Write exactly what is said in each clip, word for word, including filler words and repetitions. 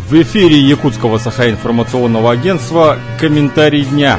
В эфире Якутского Саха-информационного агентства «Комментарий дня».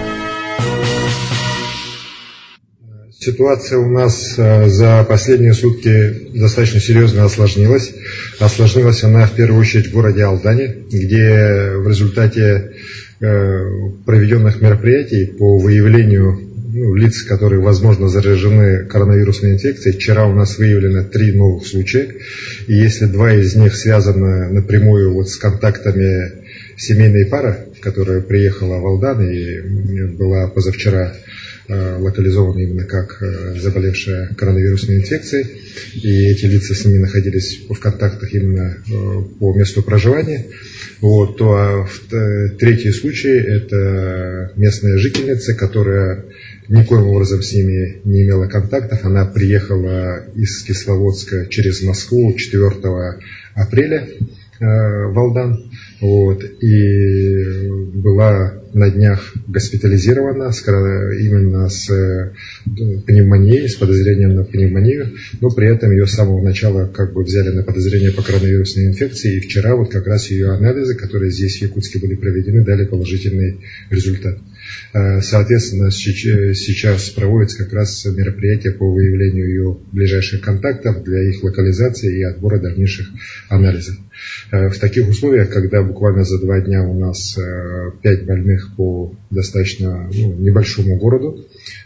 Ситуация у нас за последние сутки достаточно серьезно осложнилась. Осложнилась она в первую очередь в городе Алдане, где в результате проведенных мероприятий по выявлению ну, лиц, которые, возможно, заражены коронавирусной инфекцией. Вчера у нас выявлено три новых случая. И если два из них связаны напрямую вот с контактами семейной пары, которая приехала в Алдан и была позавчера локализована именно как заболевшая коронавирусной инфекцией, и эти лица с ними находились в контактах именно по месту проживания, вот, то а в третий случай это местная жительница, которая никоим образом с ними не имела контактов. Она приехала из Кисловодска через Москву четвёртого апреля в Алдан, вот, и была на днях госпитализирована с, именно с пневмонией, с подозрением на пневмонию, но при этом ее с самого начала как бы взяли на подозрение по коронавирусной инфекции, и вчера вот как раз ее анализы, которые здесь в Якутске были проведены, дали положительный результат. Соответственно, сейчас проводится как раз мероприятие по выявлению ее ближайших контактов для их локализации и отбора дальнейших анализов. В таких условиях, когда буквально за два дня у нас пять больных по достаточно ну, небольшому городу,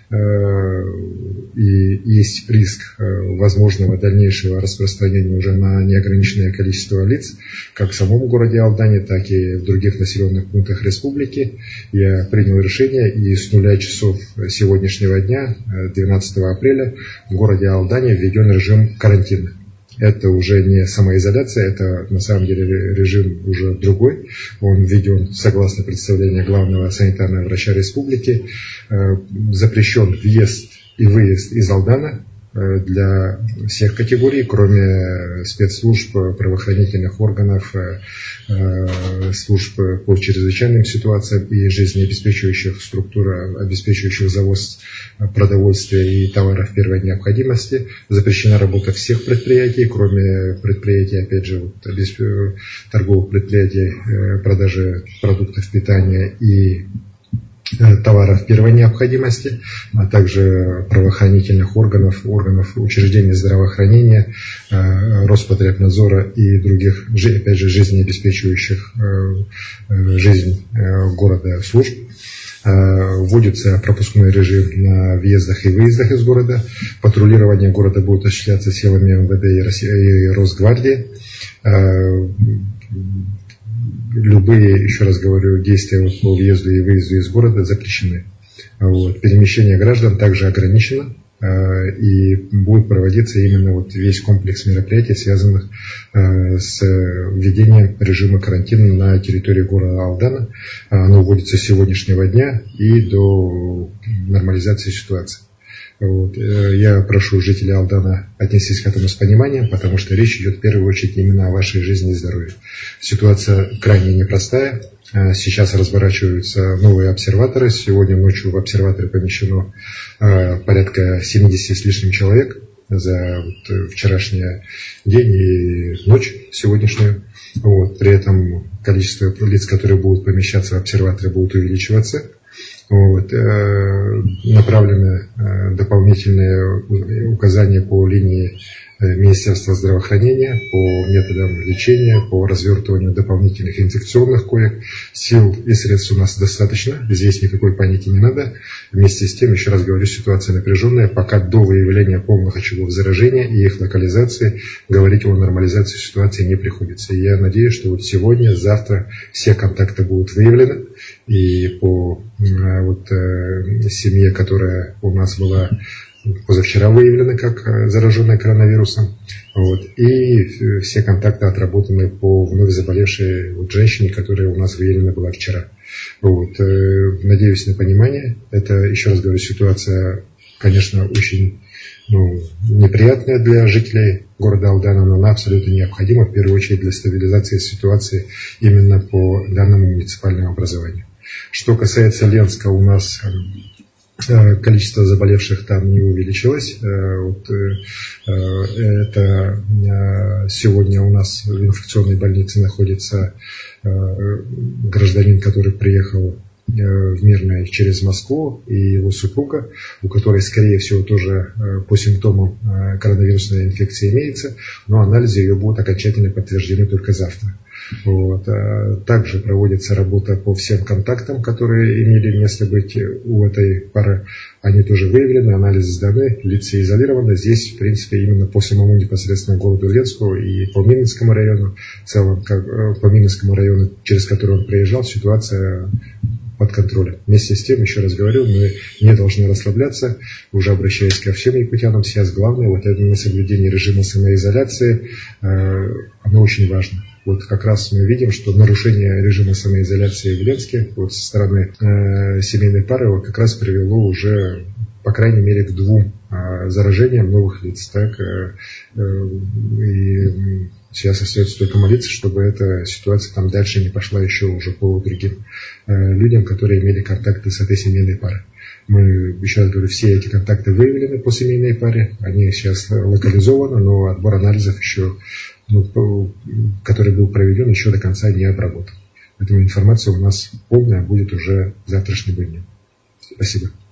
и есть риск возможного дальнейшего распространения уже на неограниченное количество лиц, как в самом городе Алдане, так и в других населенных пунктах республики, я принял решение и с нуля часов сегодняшнего дня, двенадцатого апреля, в городе Алдане введен режим карантина. Это уже не самоизоляция, это на самом деле режим уже другой. Он введен согласно представлению главного санитарного врача республики. Запрещен въезд и выезд из Алдана для всех категорий, кроме спецслужб, правоохранительных органов, служб по чрезвычайным ситуациям и жизнеобеспечивающих структур, обеспечивающих завоз продовольствия и товаров первой необходимости. Запрещена работа всех предприятий, кроме предприятий, опять же, вот, торговых предприятий, продажи продуктов питания и товаров первой необходимости, а также правоохранительных органов, органов учреждений здравоохранения, Роспотребнадзора и других, опять же, жизнеобеспечивающих жизнь города служб. Вводится пропускной режим на въездах и выездах из города. Патрулирование города будет осуществляться силами эм вэ дэ и Росгвардии. Любые, еще раз говорю, действия по въезду и выезду из города запрещены. Вот. Перемещение граждан также ограничено, и будет проводиться именно вот весь комплекс мероприятий, связанных с введением режима карантина на территории города Алдана. Оно вводится с сегодняшнего дня и до нормализации ситуации. Вот. Я прошу жителей Алдана отнестись к этому с пониманием, потому что речь идет в первую очередь именно о вашей жизни и здоровье. Ситуация крайне непростая. Сейчас разворачиваются новые обсерваторы. Сегодня ночью в обсерваторе помещено порядка семьдесят с лишним человек за вот вчерашний день и ночь сегодняшнюю. Вот. При этом количество лиц, которые будут помещаться в обсерваторе, будет увеличиваться. Вот, э, направлены э, дополнительные указания по линии э, Министерства здравоохранения, по методам лечения, по развертыванию дополнительных инфекционных коек. Сил и средств у нас достаточно, здесь никакой паники не надо. Вместе с тем, еще раз говорю, ситуация напряженная, пока до выявления полных очагов заражения и их локализации говорить о нормализации ситуации не приходится. И я надеюсь, что вот сегодня, завтра все контакты будут выявлены. И по вот, семье, которая у нас была позавчера выявлена как зараженная коронавирусом, вот, и все контакты отработаны по вновь заболевшей вот, женщине, которая у нас выявлена была вчера. Вот, надеюсь на понимание. Это, еще раз говорю, ситуация, конечно, очень ну, неприятная для жителей города Алдана, но она абсолютно необходима, в первую очередь, для стабилизации ситуации именно по данному муниципальному образованию. Что касается Ленска, у нас количество заболевших там не увеличилось. Вот это сегодня у нас в инфекционной больнице находится гражданин, который приехал в Мирное через Москву, и его супруга, у которой, скорее всего, тоже по симптомам коронавирусной инфекции имеется, но анализы ее будут окончательно подтверждены только завтра. Вот. Также проводится работа по всем контактам, которые имели место быть у этой пары. Они тоже выявлены, анализы сданы, лица изолированы. Здесь, в принципе, именно по самому непосредственно городу Ленску и по Минскому району, в целом, как, по Минскому району, через который он приезжал, ситуация под контролем. Вместе с тем, еще раз говорю, мы не должны расслабляться, уже обращаясь ко всем якутянам. Сейчас главное, вот это соблюдение режима самоизоляции, оно очень важно. Вот как раз мы видим, что нарушение режима самоизоляции в Ленске вот со стороны э, семейной пары вот как раз привело уже, по крайней мере, к двум э, заражениям новых лиц. Так? Э, э, и сейчас остается только молиться, чтобы эта ситуация там дальше не пошла еще уже по другим э, людям, которые имели контакты с этой семейной парой. Мы, еще раз говорю, все эти контакты выявлены по семейной паре, они сейчас локализованы, но отбор анализов еще, ну, который был проведен, еще до конца не обработан. Поэтому информация у нас полная будет уже завтрашним днем. Спасибо.